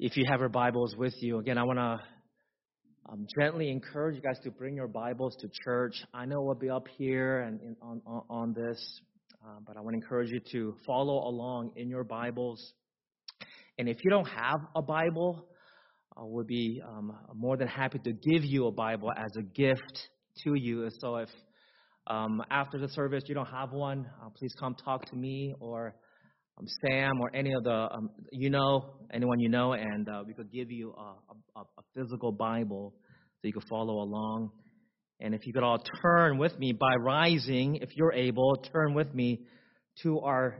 If you have your Bibles with you, again, I want to gently encourage you guys to bring your Bibles to church. I know we'll be up here and on this, but I want to encourage you to follow along in your Bibles. And if you don't have a Bible, we'll be more than happy to give you a Bible as a gift to you. So if after the service you don't have one, please come talk to me or Sam or any of the anyone you know, and we could give you a physical Bible so you could follow along. And if you could all turn with me by rising, if you're able, turn with me to our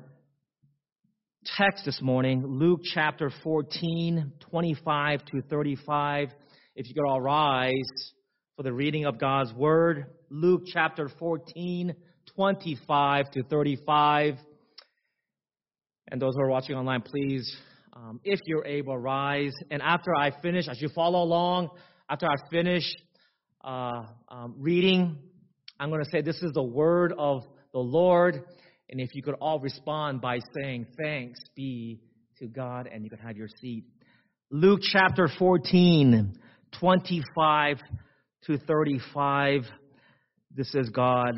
text this morning, Luke chapter 14, 25 to 35. If you could all rise for the reading of God's Word, Luke chapter 14, 25 to 35. And those who are watching online, please, if you're able, rise. And after I finish, as you follow along, after I finish reading, I'm going to say, this is the word of the Lord. And if you could all respond by saying, thanks be to God, and you can have your seat. Luke chapter 14, 25 to 35. This is God's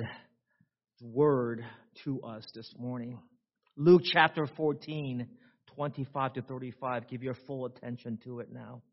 word to us this morning. Luke chapter 14, 25 to 35. Give your full attention to it now.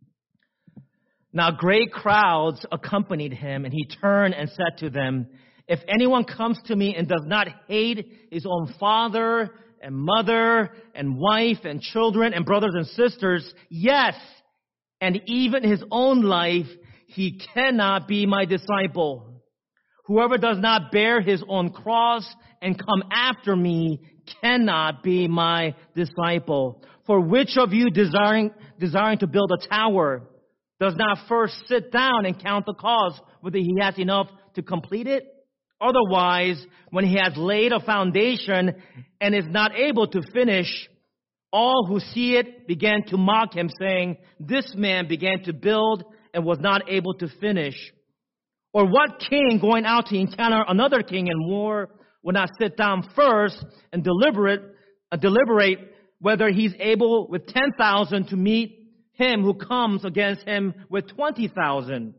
Now great crowds accompanied him, and he turned and said to them, if anyone comes to me and does not hate his own father and mother and wife and children and brothers and sisters, yes, and even his own life, he cannot be my disciple. Whoever does not bear his own cross and come after me cannot be my disciple. For which of you desiring to build a tower does not first sit down and count the cost, whether he has enough to complete it? Otherwise, when he has laid a foundation and is not able to finish, all who see it began to mock him, saying, this man began to build and was not able to finish. Or what king going out to encounter another king in war will not sit down first and deliberate whether he's able with 10,000 to meet him who comes against him with 20,000?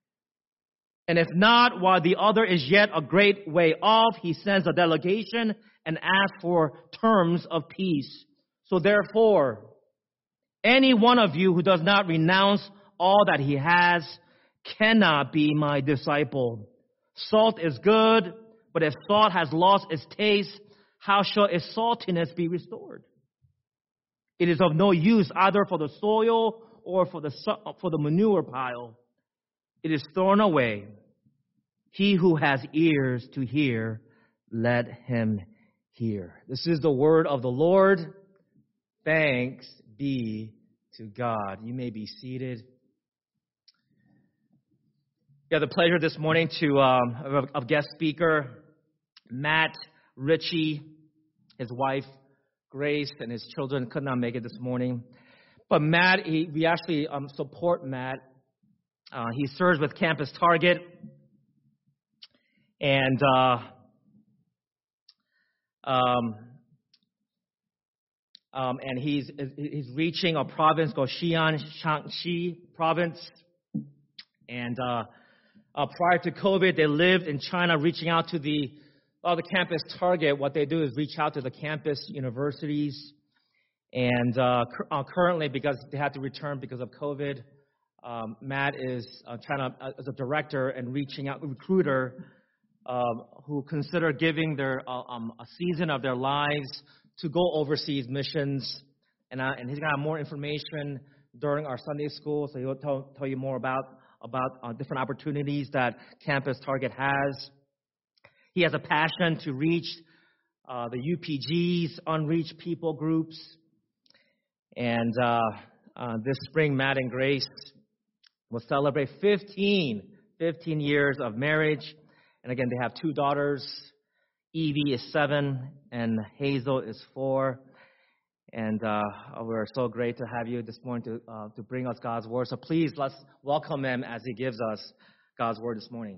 And if not, while the other is yet a great way off, he sends a delegation and asks for terms of peace. So therefore, any one of you who does not renounce all that he has cannot be my disciple. Salt is good, but if salt has lost its taste, how shall its saltiness be restored? It is of no use either for the soil or for the manure pile. It is thrown away. He who has ears to hear, let him hear. This is the word of the Lord. Thanks be to God. You may be seated. We have the pleasure this morning of guest speaker Matt Ritchie. His wife Grace and his children could not make it this morning, but Matt, we actually support Matt. He serves with Campus Target, and he's reaching a province called Shaanxi province. And prior to COVID, they lived in China, reaching out to the Campus Target. What they do is reach out to the campus universities. And currently, because they had to return because of COVID, Matt is as a director and reaching out, recruiter, who consider giving their a season of their lives to go overseas missions. And he's going to have more information during our Sunday school, so he'll tell you more about different opportunities that Campus Target has. He has a passion to reach the UPGs, unreached people groups. And this spring, Matt and Grace will celebrate 15 years of marriage. And again, they have two daughters. Evie is 7 and Hazel is 4. And we're so great to have you this morning to bring us God's word. So please, let's welcome him as he gives us God's word this morning.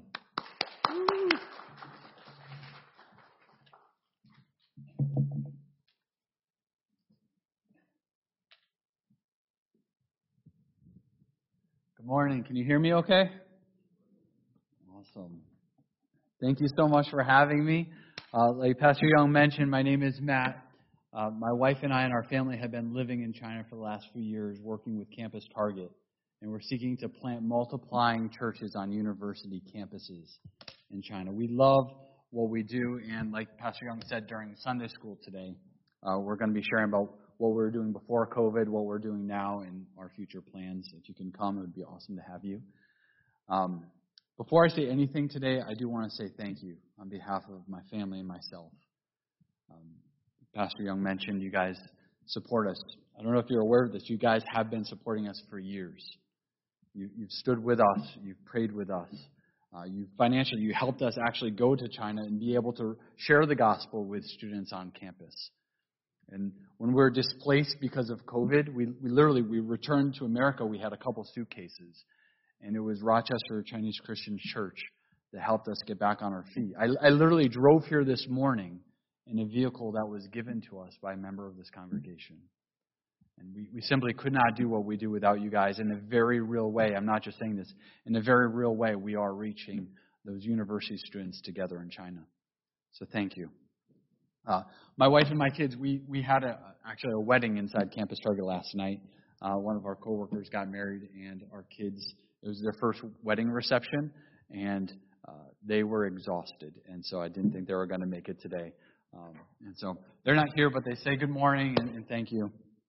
morning. Can you hear me okay? Awesome. Thank you so much for having me. Like Pastor Young mentioned, my name is Matt. My wife and I and our family have been living in China for the last few years, working with Campus Target. And we're seeking to plant multiplying churches on university campuses in China. We love what we do, and like Pastor Young said during Sunday school today, we're going to be sharing about what we were doing before COVID, what we're doing now, and our future plans. If you can come, it would be awesome to have you. Before I say anything today, I do want to say thank you on behalf of my family and myself. Pastor Young mentioned you guys support us. I don't know if you're aware of this. You guys have been supporting us for years. You've stood with us. You've prayed with us. You helped us actually go to China and be able to share the gospel with students on campus. And when we were displaced because of COVID, we returned to America. We had a couple suitcases. And it was Rochester Chinese Christian Church that helped us get back on our feet. I literally drove here this morning in a vehicle that was given to us by a member of this congregation. And we simply could not do what we do without you guys in a very real way. I'm not just saying this. In a very real way, we are reaching those university students together in China. So thank you. My wife and my kids, we had actually a wedding inside Campus Target last night. One of our coworkers got married, and our kids, it was their first wedding reception, and they were exhausted. And so I didn't think they were going to make it today. And so they're not here, but they say good morning and thank you.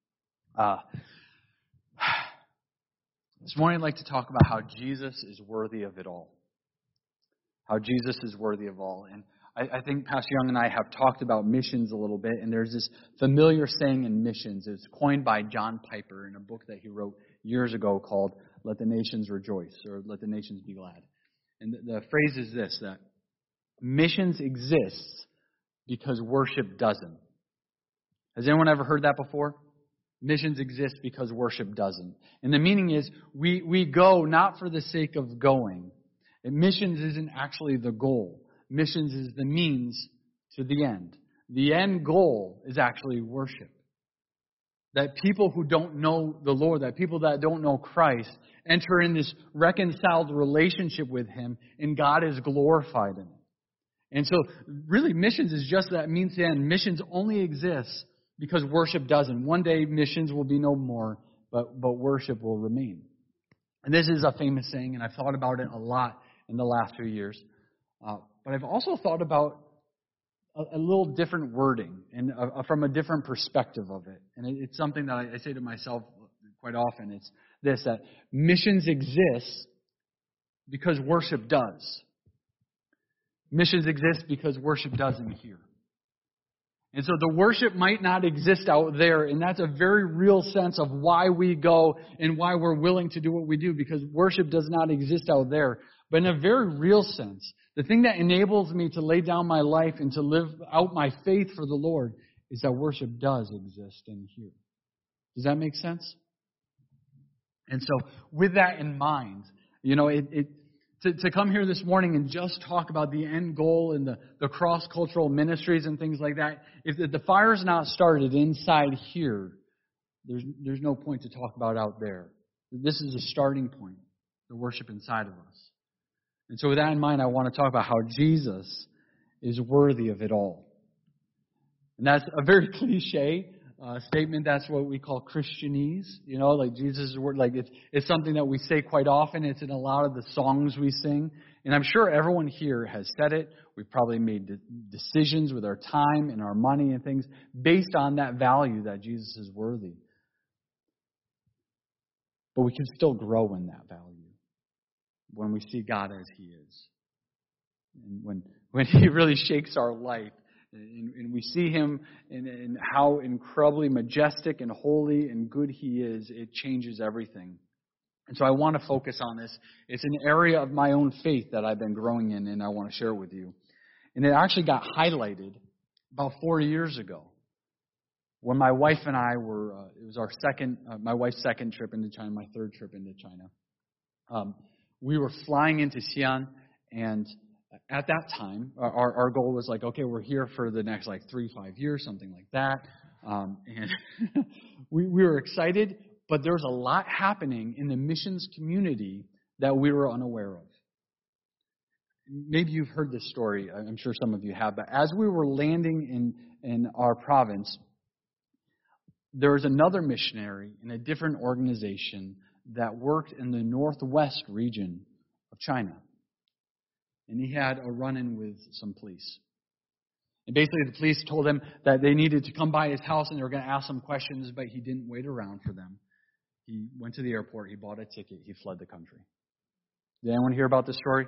This morning I'd like to talk about how Jesus is worthy of it all. How Jesus is worthy of all. And I think Pastor Young and I have talked about missions a little bit, and there's this familiar saying in missions. It's coined by John Piper in a book that he wrote years ago called Let the Nations Rejoice, or Let the Nations Be Glad. And the phrase is this, that missions exists because worship doesn't. Has anyone ever heard that before? Missions exist because worship doesn't. And the meaning is we go not for the sake of going. And missions isn't actually the goal. Missions is the means to the end. The end goal is actually worship. That people who don't know the Lord, that people that don't know Christ, enter in this reconciled relationship with Him, and God is glorified in it. And so, really, missions is just that means to the end. Missions only exists because worship doesn't. One day, missions will be no more, but worship will remain. And this is a famous saying, and I've thought about it a lot in the last few years. But I've also thought about a little different wording and from a different perspective of it. And it's something that I say to myself quite often. It's this, that missions exist because worship does. Missions exist because worship doesn't here. And so the worship might not exist out there, and that's a very real sense of why we go and why we're willing to do what we do, because worship does not exist out there. But in a very real sense, the thing that enables me to lay down my life and to live out my faith for the Lord is that worship does exist in here. Does that make sense? And so with that in mind, to come here this morning and just talk about the end goal and the cross-cultural ministries and things like that, if the fire's not started inside here, there's no point to talk about out there. This is a starting point, the worship inside of us. And so with that in mind, I want to talk about how Jesus is worthy of it all. And that's a very cliche statement. That's what we call Christianese. Like Jesus' word, like it's something that we say quite often. It's in a lot of the songs we sing. And I'm sure everyone here has said it. We've probably made decisions with our time and our money and things based on that value that Jesus is worthy. But we can still grow in that value when we see God as He is. And when He really shakes our life, and we see Him in how incredibly majestic and holy and good He is, it changes everything. And so I want to focus on this. It's an area of my own faith that I've been growing in, and I want to share with you. And it actually got highlighted about 4 years ago when my wife and I were, it was my wife's second trip into China, my third trip into China. We were flying into Xi'an, and at that time, our goal was like, okay, we're here for the next 3-5 years, something like that. And we were excited, but there's a lot happening in the missions community that we were unaware of. Maybe you've heard this story. I'm sure some of you have. But as we were landing in our province, there was another missionary in a different organization that worked in the northwest region of China. And he had a run-in with some police. And basically the police told him that they needed to come by his house and they were going to ask some questions, but he didn't wait around for them. He went to the airport, he bought a ticket, he fled the country. Did anyone hear about this story?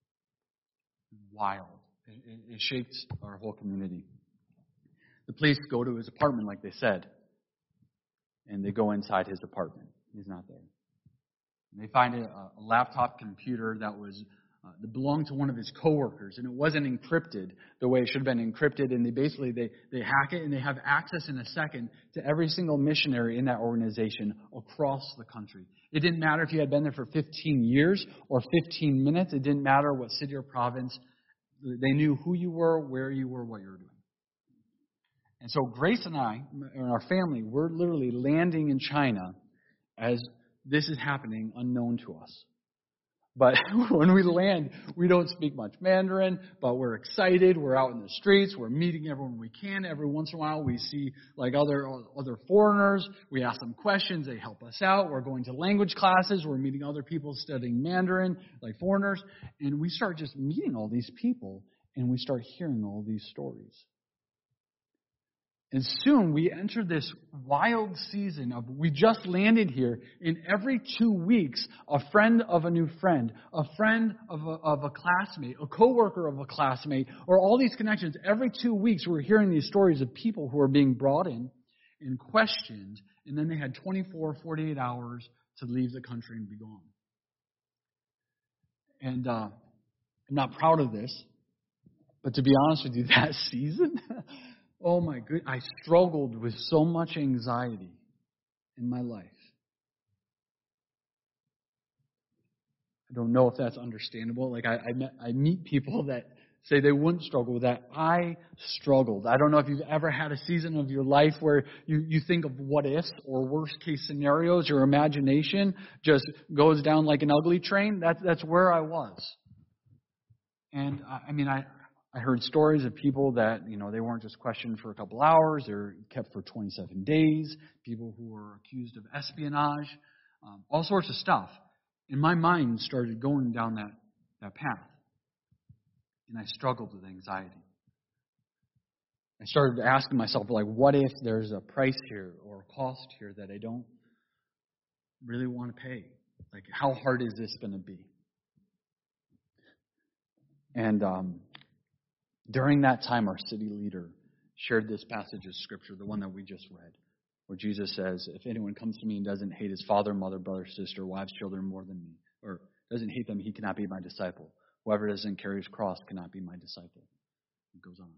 Wild. It shaped our whole community. The police go to his apartment, like they said, and they go inside his apartment. He's not there. And they find a laptop computer that belonged to one of his coworkers, and it wasn't encrypted the way it should have been encrypted. And they hack it, and they have access in a second to every single missionary in that organization across the country. It didn't matter if you had been there for 15 years or 15 minutes. It didn't matter what city or province. They knew who you were, where you were, what you were doing. And so Grace and I, and our family, we're literally landing in China as this is happening unknown to us. But when we land, we don't speak much Mandarin, but we're excited. We're out in the streets. We're meeting everyone we can. Every once in a while, we see like other foreigners. We ask them questions. They help us out. We're going to language classes. We're meeting other people studying Mandarin, like foreigners. And we start just meeting all these people, and we start hearing all these stories. And soon we enter this wild season of, we just landed here, and every 2 weeks, a friend of a new friend, a friend of a classmate, a coworker of a classmate, or all these connections, every 2 weeks we're hearing these stories of people who are being brought in and questioned, and then they had 24, 48 hours to leave the country and be gone. And I'm not proud of this, but to be honest with you, that season... Oh my goodness, I struggled with so much anxiety in my life. I don't know if that's understandable. Like I meet people that say they wouldn't struggle with that. I struggled. I don't know if you've ever had a season of your life where you think of what ifs or worst case scenarios. Your imagination just goes down like an ugly train. That's where I was. And I heard stories of people that, they weren't just questioned for a couple hours. They were kept for 27 days. People who were accused of espionage, all sorts of stuff. And my mind started going down that path. And I struggled with anxiety. I started asking myself, what if there's a price here or a cost here that I don't really want to pay? How hard is this going to be? And during that time, our city leader shared this passage of Scripture, the one that we just read, where Jesus says, if anyone comes to me and doesn't hate his father, mother, brother, sister, wives, children more than me, or doesn't hate them, he cannot be my disciple. Whoever doesn't carry his cross cannot be my disciple. It goes on.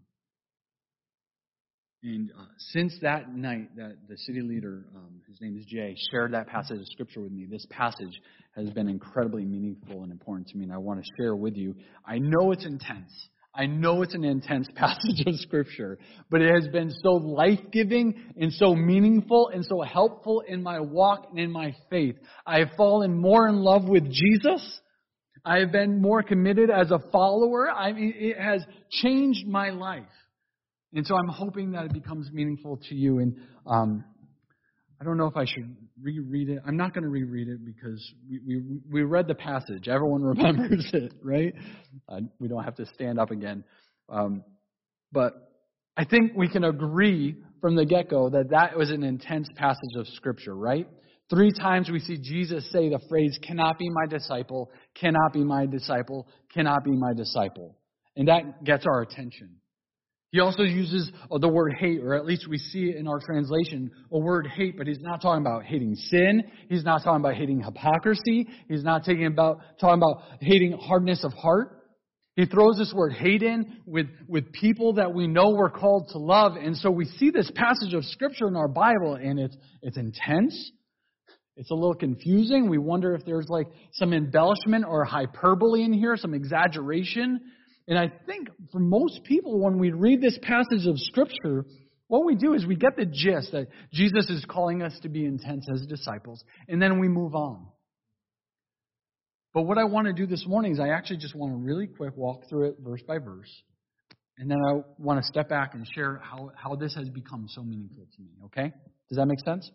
And since that night that the city leader, his name is Jay, shared that passage of Scripture with me, this passage has been incredibly meaningful and important to me, and I want to share with you. I know it's intense. I know it's an intense passage of Scripture, but it has been so life-giving and so meaningful and so helpful in my walk and in my faith. I have fallen more in love with Jesus. I have been more committed as a follower. It has changed my life. And so I'm hoping that it becomes meaningful to you. And I don't know if I should reread it. I'm not going to reread it because we read the passage. Everyone remembers it, right? We don't have to stand up again. But I think we can agree from the get-go that was an intense passage of Scripture, right? 3 times we see Jesus say the phrase, cannot be my disciple, cannot be my disciple, cannot be my disciple. And that gets our attention. He also uses the word hate, or at least we see it in our translation, a word hate, but he's not talking about hating sin. He's not talking about hating hypocrisy. He's not talking about hating hardness of heart. He throws this word hate in with people that we know we're called to love. And so we see this passage of Scripture in our Bible, and it's intense. It's a little confusing. We wonder if there's some embellishment or hyperbole in here, some exaggeration. And I think for most people, when we read this passage of Scripture, What we do is we get the gist that Jesus is calling us to be intense as disciples, and then we move on. But what I want to do this morning is I actually just want to really quick walk through it verse by verse, and then I want to step back and share how this has become so meaningful to me, okay? Does that make sense?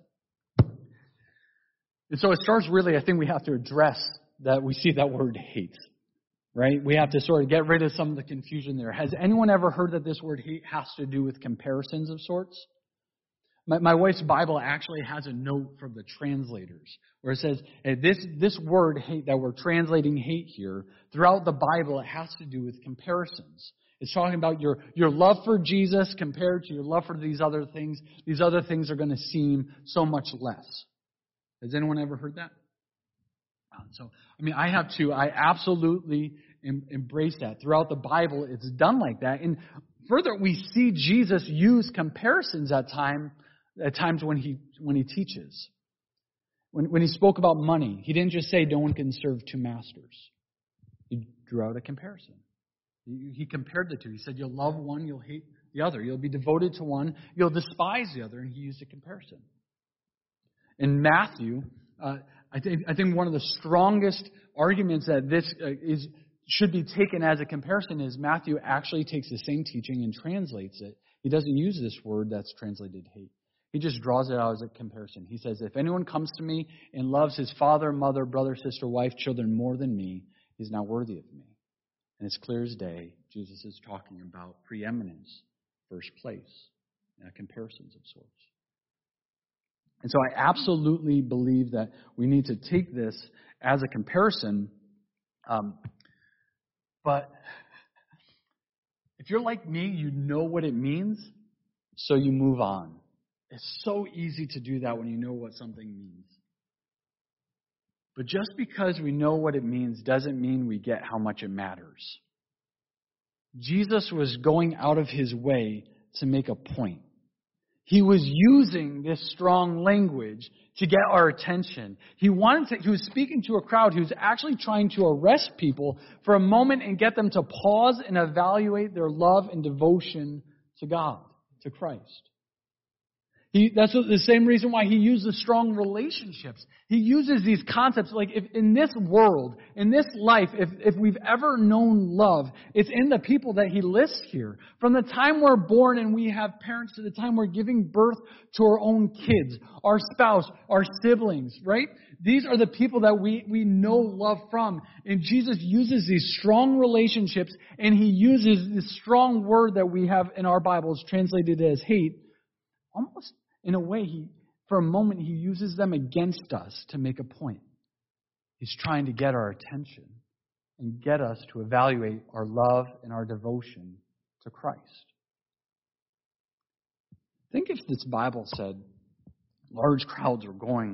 And so it starts really, I think we have to address that we see that word hate. Right? We have to sort of get rid of some of the confusion there. Has anyone ever heard that this word hate has to do with comparisons of sorts? My wife's Bible actually has a note from the translators where it says, hey, this word hate that we're translating hate here, throughout the Bible, it has to do with comparisons. It's talking about your love for Jesus compared to your love for these other things. These other things are going to seem so much less. Has anyone ever heard that? So, I have too. I absolutely embrace that. Throughout the Bible, it's done like that. And further, we see Jesus use comparisons at times when he teaches. When he spoke about money, he didn't just say no one can serve two masters. He drew out a comparison. He compared the two. He said, you'll love one, you'll hate the other. You'll be devoted to one, you'll despise the other. And he used a comparison. In Matthew, I think one of the strongest arguments that this should be taken as a comparison is Matthew actually takes the same teaching and translates it. He doesn't use this word that's translated hate. He just draws it out as a comparison. He says, if anyone comes to me and loves his father, mother, brother, sister, wife, children more than me, he's not worthy of me. And it's clear as day, Jesus is talking about preeminence, first place, comparisons of sorts. And so I absolutely believe that we need to take this as a comparison. But if you're like me, you know what it means, so you move on. It's so easy to do that when you know what something means. But just because we know what it means doesn't mean we get how much it matters. Jesus was going out of his way to make a point. He was using this strong language to get our attention. He was speaking to a crowd who's actually trying to arrest people for a moment and get them to pause and evaluate their love and devotion to God, to Christ. That's the same reason why he uses strong relationships. He uses these concepts like if in this world, in this life, if we've ever known love, it's in the people that he lists here. From the time we're born and we have parents to the time we're giving birth to our own kids, our spouse, our siblings, right? These are the people that we know love from. And Jesus uses these strong relationships and he uses this strong word that we have in our Bibles translated as hate. Almost in a way, for a moment, he uses them against us to make a point. He's trying to get our attention and get us to evaluate our love and our devotion to Christ. Think if this Bible said large crowds were going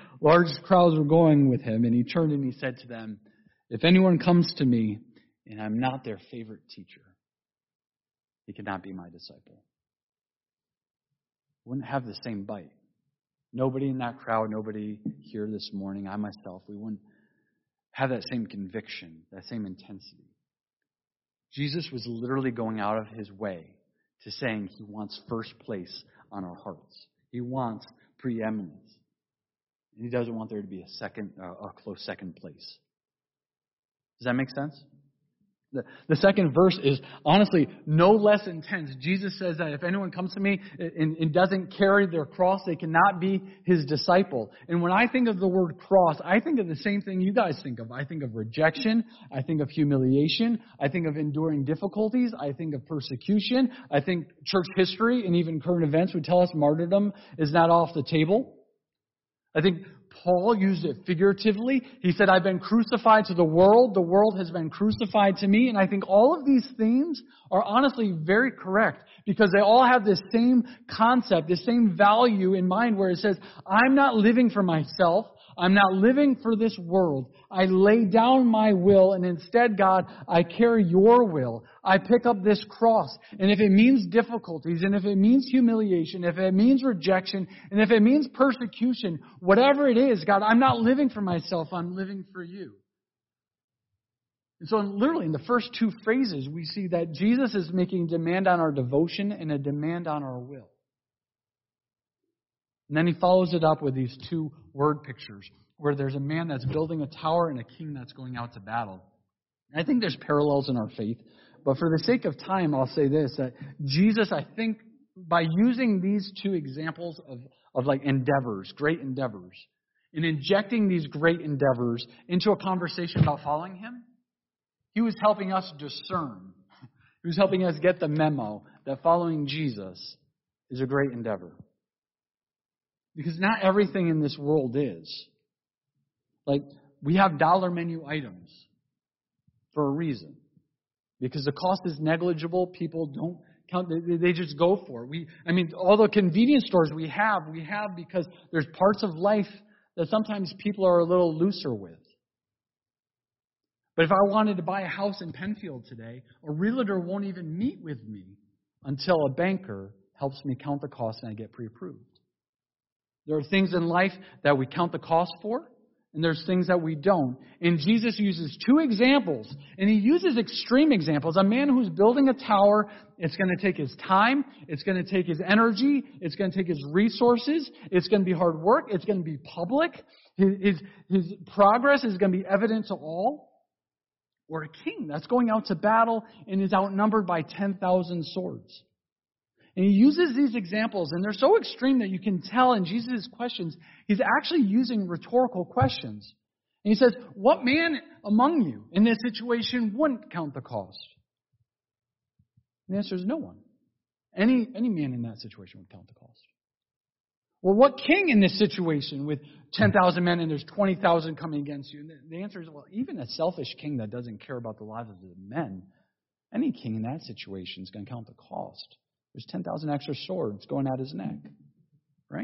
with him, and he turned and he said to them, if anyone comes to me and I'm not their favorite teacher, he cannot be my disciple. Wouldn't have the same bite. Nobody in that crowd, nobody here this morning, I myself, we wouldn't have that same conviction, that same intensity. Jesus was literally going out of his way to saying he wants first place on our hearts. He wants preeminence. And he doesn't want there to be a close second place. Does that make sense? The second verse is honestly no less intense. Jesus says that if anyone comes to me and doesn't carry their cross, they cannot be his disciple. And when I think of the word cross, I think of the same thing you guys think of. I think of rejection. I think of humiliation. I think of enduring difficulties. I think of persecution. I think church history and even current events would tell us martyrdom is not off the table. I think Paul used it figuratively. He said, I've been crucified to the world has been crucified to me. And I think all of these themes are honestly very correct because they all have this same concept, this same value in mind where it says, I'm not living for myself. I'm not living for this world. I lay down my will and instead, God, I carry your will. I pick up this cross. And if it means difficulties, and if it means humiliation, if it means rejection, and if it means persecution, whatever it is, God, I'm not living for myself. I'm living for you. And so literally in the first two phrases, we see that Jesus is making a demand on our devotion and a demand on our will. And then he follows it up with these two word pictures where there's a man that's building a tower and a king that's going out to battle. And I think there's parallels in our faith. But for the sake of time, I'll say this, that Jesus, I think, by using these two examples of like endeavors, great endeavors, and injecting these great endeavors into a conversation about following him, he was helping us discern. He was helping us get the memo that following Jesus is a great endeavor. Because not everything in this world is. Like, we have dollar menu items for a reason. Because the cost is negligible, people don't count, they just go for it. All the convenience stores we have because there's parts of life that sometimes people are a little looser with. But if I wanted to buy a house in Penfield today, a realtor won't even meet with me until a banker helps me count the cost and I get pre-approved. There are things in life that we count the cost for, and there's things that we don't. And Jesus uses two examples, and he uses extreme examples. A man who's building a tower, it's going to take his time, it's going to take his energy, it's going to take his resources, it's going to be hard work, it's going to be public. His progress is going to be evident to all. Or a king that's going out to battle and is outnumbered by 10,000 swords. And he uses these examples, and they're so extreme that you can tell in Jesus' questions, he's actually using rhetorical questions. And he says, what man among you in this situation wouldn't count the cost? And the answer is no one. Any man in that situation would count the cost. Well, what king in this situation with 10,000 men and there's 20,000 coming against you? And the answer is, well, even a selfish king that doesn't care about the lives of the men, any king in that situation is going to count the cost. There's 10,000 extra swords going at his neck, right?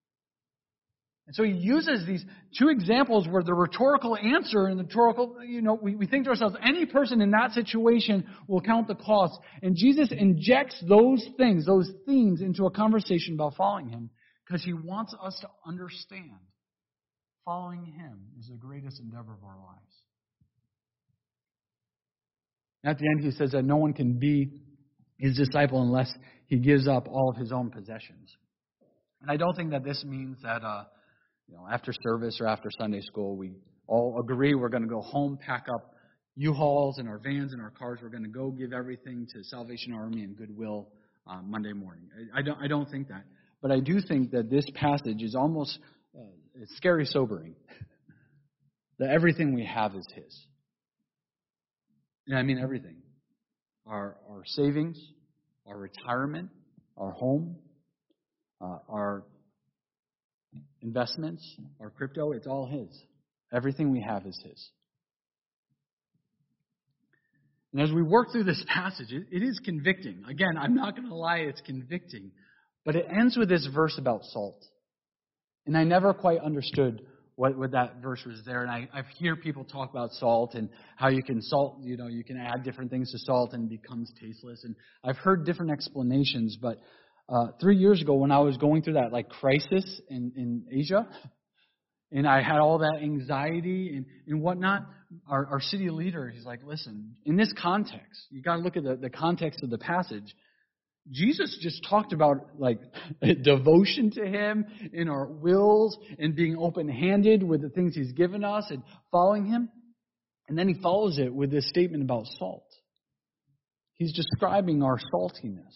And so he uses these two examples where the rhetorical answer and the rhetorical, we think to ourselves, any person in that situation will count the cost. And Jesus injects those things, those themes into a conversation about following him. Because he wants us to understand following him is the greatest endeavor of our lives. At the end, he says that no one can be his disciple unless he gives up all of his own possessions. And I don't think that this means that after service or after Sunday school, we all agree we're going to go home, pack up U-Hauls and our vans and our cars. We're going to go give everything to Salvation Army and Goodwill Monday morning. I don't think that. But I do think that this passage is almost it's scary sobering. That everything we have is his. And I mean everything. Our savings, our retirement, our home, our investments, our crypto, it's all his. Everything we have is his. And as we work through this passage, it is convicting. Again, I'm not going to lie, it's convicting. But it ends with this verse about salt. And I never quite understood what that verse was there. And I hear people talk about salt and how you can salt, you can add different things to salt and it becomes tasteless. And I've heard different explanations. But 3 years ago when I was going through that crisis in Asia, and I had all that anxiety and whatnot, our city leader, he's like, listen, in this context, you got to look at the context of the passage. Jesus just talked about devotion to him in our wills and being open-handed with the things he's given us and following him. And then he follows it with this statement about salt. He's describing our saltiness.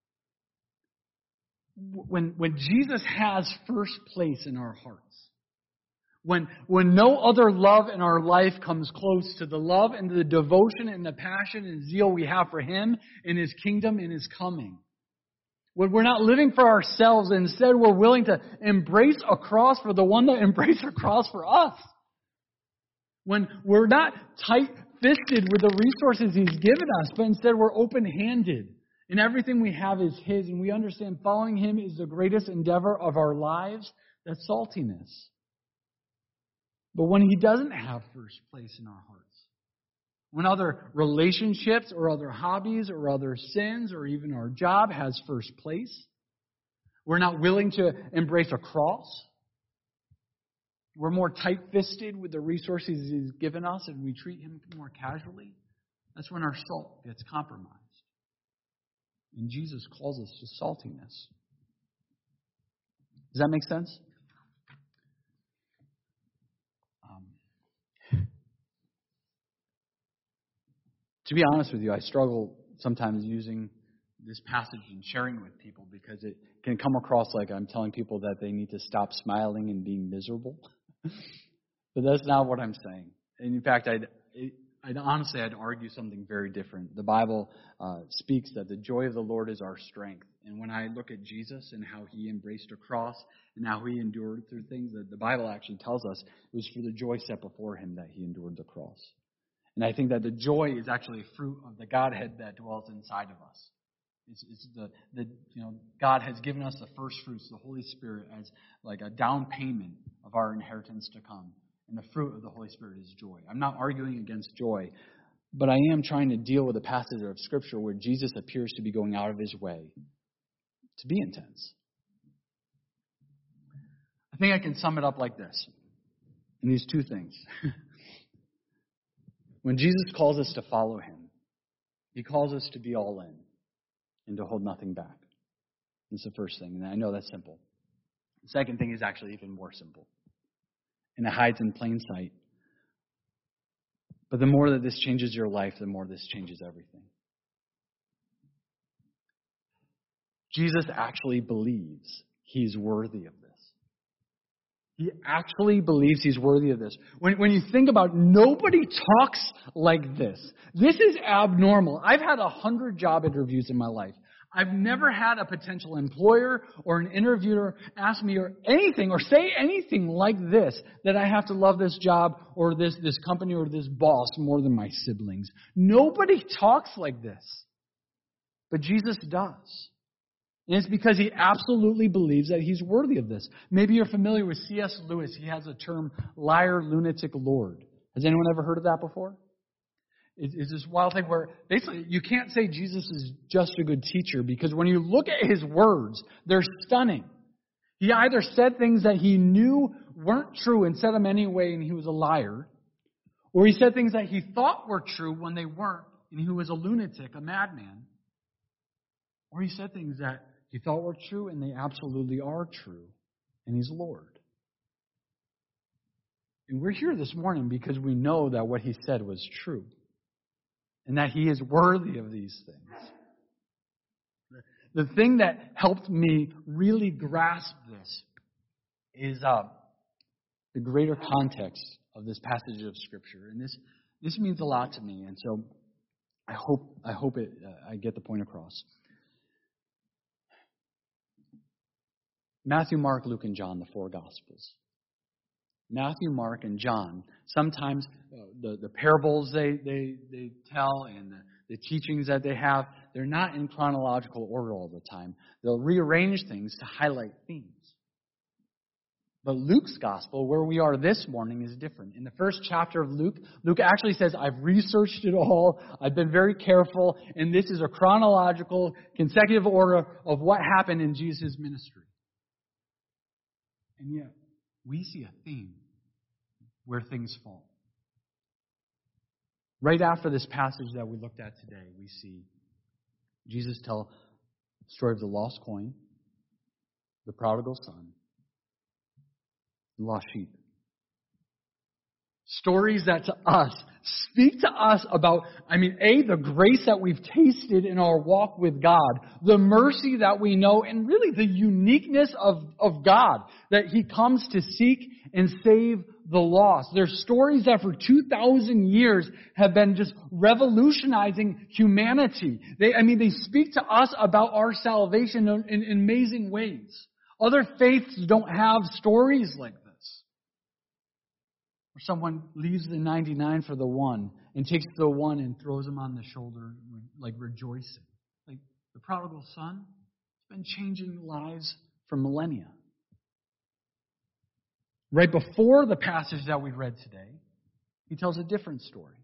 When Jesus has first place in our hearts, when no other love in our life comes close to the love and the devotion and the passion and zeal we have for him and his kingdom and his coming. When we're not living for ourselves, instead we're willing to embrace a cross for the one that embraced a cross for us. When we're not tight-fisted with the resources he's given us, but instead we're open-handed. And everything we have is his, and we understand following him is the greatest endeavor of our lives. That's saltiness. But when he doesn't have first place in our hearts, when other relationships or other hobbies or other sins or even our job has first place, we're not willing to embrace a cross. We're more tight-fisted with the resources he's given us and we treat him more casually. That's when our salt gets compromised. And Jesus calls us to saltiness. Does that make sense? To be honest with you, I struggle sometimes using this passage and sharing it with people because it can come across like I'm telling people that they need to stop smiling and being miserable. But that's not what I'm saying. And in fact, I'd argue something very different. The Bible speaks that the joy of the Lord is our strength. And when I look at Jesus and how he embraced a cross and how he endured through things, the Bible actually tells us it was for the joy set before him that he endured the cross. And I think that the joy is actually a fruit of the Godhead that dwells inside of us. It's God has given us the first fruits, the Holy Spirit, as like a down payment of our inheritance to come. And the fruit of the Holy Spirit is joy. I'm not arguing against joy, but I am trying to deal with a passage of Scripture where Jesus appears to be going out of his way to be intense. I think I can sum it up like this, in these two things. When Jesus calls us to follow him, he calls us to be all in and to hold nothing back. That's the first thing, and I know that's simple. The second thing is actually even more simple, and it hides in plain sight. But the more that this changes your life, the more this changes everything. Jesus actually believes he's worthy of this. He actually believes he's worthy of this. When you think about it, nobody talks like this. This is abnormal. I've had 100 job interviews in my life. I've never had a potential employer or an interviewer ask me or anything or say anything like this, that I have to love this job or this company or this boss more than my siblings. Nobody talks like this. But Jesus does. And it's because he absolutely believes that he's worthy of this. Maybe you're familiar with C.S. Lewis. He has a term, liar, lunatic, Lord. Has anyone ever heard of that before? It's this wild thing where basically you can't say Jesus is just a good teacher because when you look at his words, they're stunning. He either said things that he knew weren't true and said them anyway and he was a liar, or he said things that he thought were true when they weren't and he was a lunatic, a madman, or he said things that he thought were true and they absolutely are true, and he's Lord. And we're here this morning because we know that what he said was true. And that he is worthy of these things. The thing that helped me really grasp this is the greater context of this passage of Scripture. And this means a lot to me. And so I hope I get the point across. Matthew, Mark, Luke, and John, the four Gospels. Matthew, Mark, and John, sometimes the parables they tell and the teachings that they have, they're not in chronological order all the time. They'll rearrange things to highlight themes. But Luke's gospel, where we are this morning, is different. In the first chapter of Luke, Luke actually says, I've researched it all, I've been very careful, and this is a chronological, consecutive order of what happened in Jesus' ministry. And yet, we see a theme where things fall. Right after this passage that we looked at today, we see Jesus tell the story of the lost coin, the prodigal son, the lost sheep. Stories that to us speak to us about, the grace that we've tasted in our walk with God, the mercy that we know, and really the uniqueness of God, that he comes to seek and save the lost. There's stories that for 2,000 years have been just revolutionizing humanity. They speak to us about our salvation in amazing ways. Other faiths don't have stories like this. Where someone leaves the 99 for the one and takes the one and throws him on the shoulder, like rejoicing. Like the prodigal son has been changing lives for millennia. Right before the passage that we read today, he tells a different story.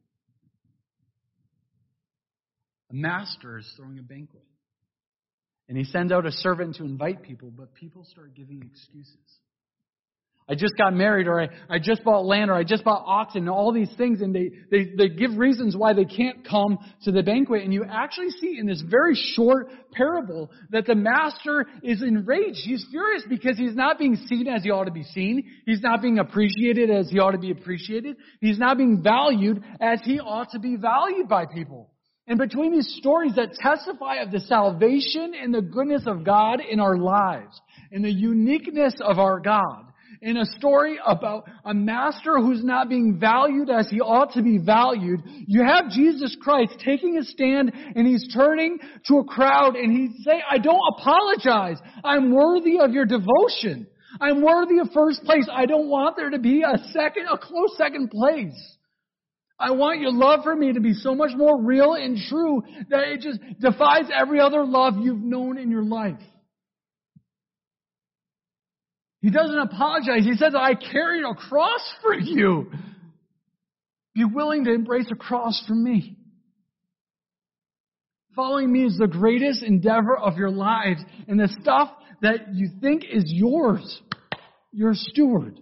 A master is throwing a banquet. And he sends out a servant to invite people, but people start giving excuses. I just got married, or I just bought land, or I just bought oxen, and all these things, and they give reasons why they can't come to the banquet. And you actually see in this very short parable that the master is enraged. He's furious because he's not being seen as he ought to be seen. He's not being appreciated as he ought to be appreciated. He's not being valued as he ought to be valued by people. And between these stories that testify of the salvation and the goodness of God in our lives, and the uniqueness of our God, in a story about a master who's not being valued as he ought to be valued, you have Jesus Christ taking a stand, and he's turning to a crowd and he's saying, I don't apologize. I'm worthy of your devotion. I'm worthy of first place. I don't want there to be a close second place. I want your love for me to be so much more real and true that it just defies every other love you've known in your life. He doesn't apologize. He says, I carried a cross for you. Be willing to embrace a cross for me. Following me is the greatest endeavor of your lives. And the stuff that you think is yours, you're a steward.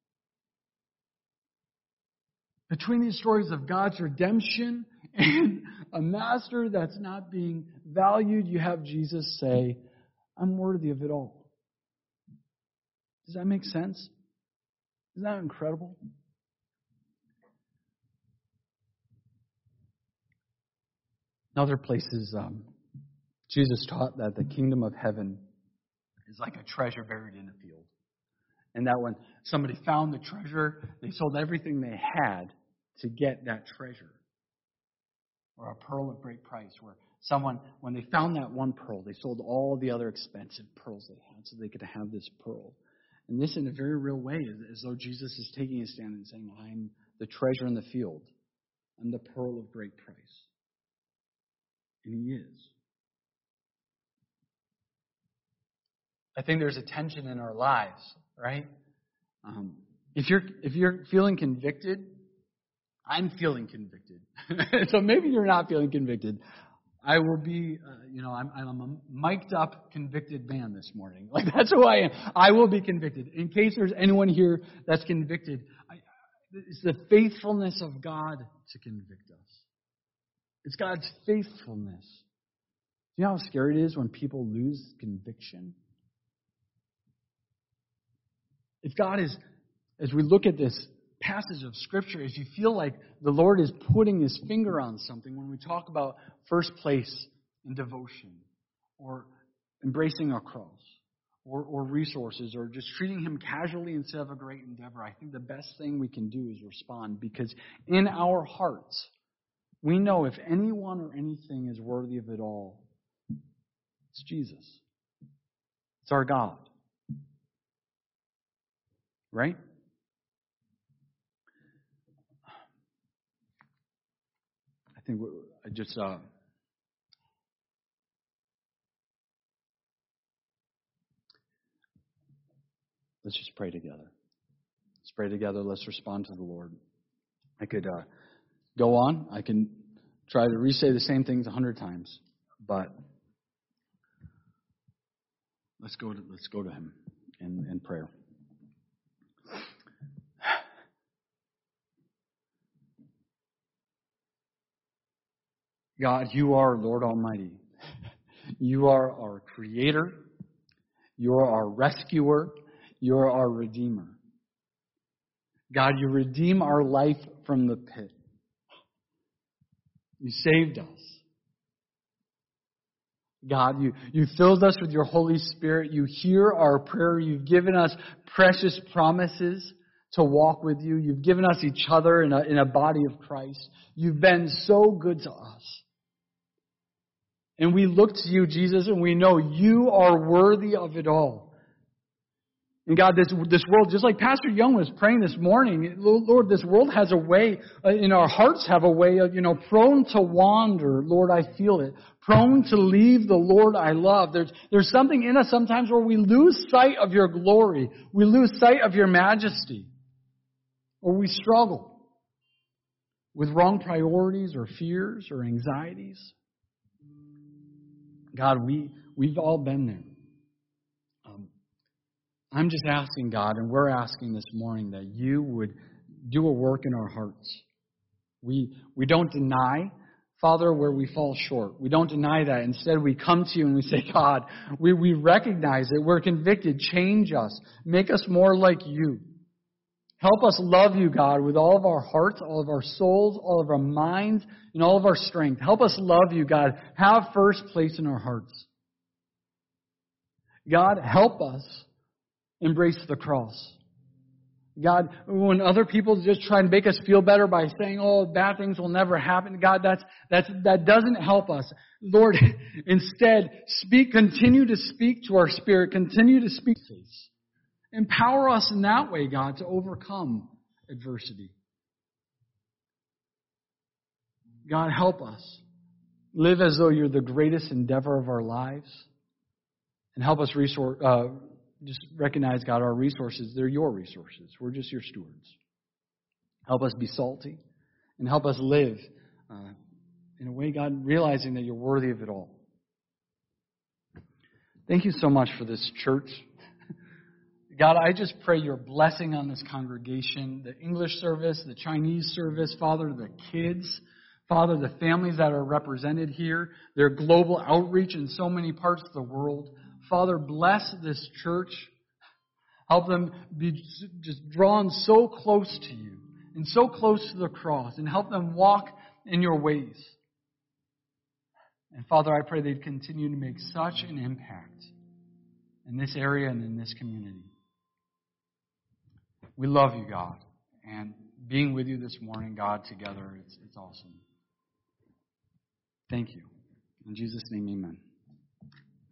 Between these stories of God's redemption and a master that's not being valued, you have Jesus say, I'm worthy of it all. Does that make sense? Isn't that incredible? In other places, Jesus taught that the kingdom of heaven is like a treasure buried in a field. And that when somebody found the treasure, they sold everything they had to get that treasure. Or a pearl of great price, where someone, when they found that one pearl, they sold all the other expensive pearls they had so they could have this pearl. And this, in a very real way, is as though Jesus is taking a stand and saying, I'm the treasure in the field. I'm the pearl of great price. And he is. I think there's a tension in our lives, right? If you're feeling convicted, I'm feeling convicted. So maybe you're not feeling convicted. I will be, I'm a mic'd up, convicted man this morning. Like, that's who I am. I will be convicted. In case there's anyone here that's convicted, it's the faithfulness of God to convict us. It's God's faithfulness. Do you know how scary it is when people lose conviction? If God is, as we look at this passage of Scripture, if you feel like the Lord is putting his finger on something when we talk about first place in devotion, or embracing a cross, or resources, or just treating him casually instead of a great endeavor, I think the best thing we can do is respond, because in our hearts, we know if anyone or anything is worthy of it all, it's Jesus. It's our God. Right? I think let's just pray together. Let's pray together. Let's respond to the Lord. I could go on. I can try to re-say the same things 100 times, but let's go to him in prayer. God, you are Lord Almighty. You are our Creator. You are our Rescuer. You are our Redeemer. God, you redeem our life from the pit. You saved us. God, you filled us with your Holy Spirit. You hear our prayer. You've given us precious promises to walk with you. You've given us each other in a body of Christ. You've been so good to us. And we look to you, Jesus, and we know you are worthy of it all. And God, this world, just like Pastor Young was praying this morning, Lord, this world has a way, in our hearts have a way of, prone to wander. Lord, I feel it. Prone to leave the Lord I love. There's something in us sometimes where we lose sight of your glory. We lose sight of your majesty. Or we struggle with wrong priorities or fears or anxieties. God, we've all been there. I'm just asking God, and we're asking this morning that you would do a work in our hearts. We don't deny, Father, where we fall short. We don't deny that. Instead, we come to you and we say, God, we recognize it. We're convicted. Change us. Make us more like you. Help us love you, God, with all of our hearts, all of our souls, all of our minds, and all of our strength. Help us love you, God. Have first place in our hearts. God, help us embrace the cross. God, when other people just try and make us feel better by saying, oh, bad things will never happen, God, that doesn't help us. Lord, instead, continue to speak to our spirit, continue to speak to us. Empower us in that way, God, to overcome adversity. God, help us live as though you're the greatest endeavor of our lives. And help us just recognize, God, our resources, they're your resources. We're just your stewards. Help us be salty and help us live in a way, God, realizing that you're worthy of it all. Thank you so much for this church. God, I just pray your blessing on this congregation, the English service, the Chinese service, Father, the kids, Father, the families that are represented here, their global outreach in so many parts of the world. Father, bless this church. Help them be just drawn so close to you and so close to the cross, and help them walk in your ways. And Father, I pray they'd continue to make such an impact in this area and in this community. We love you, God, and being with you this morning, God, together, it's awesome. Thank you. In Jesus' name, amen.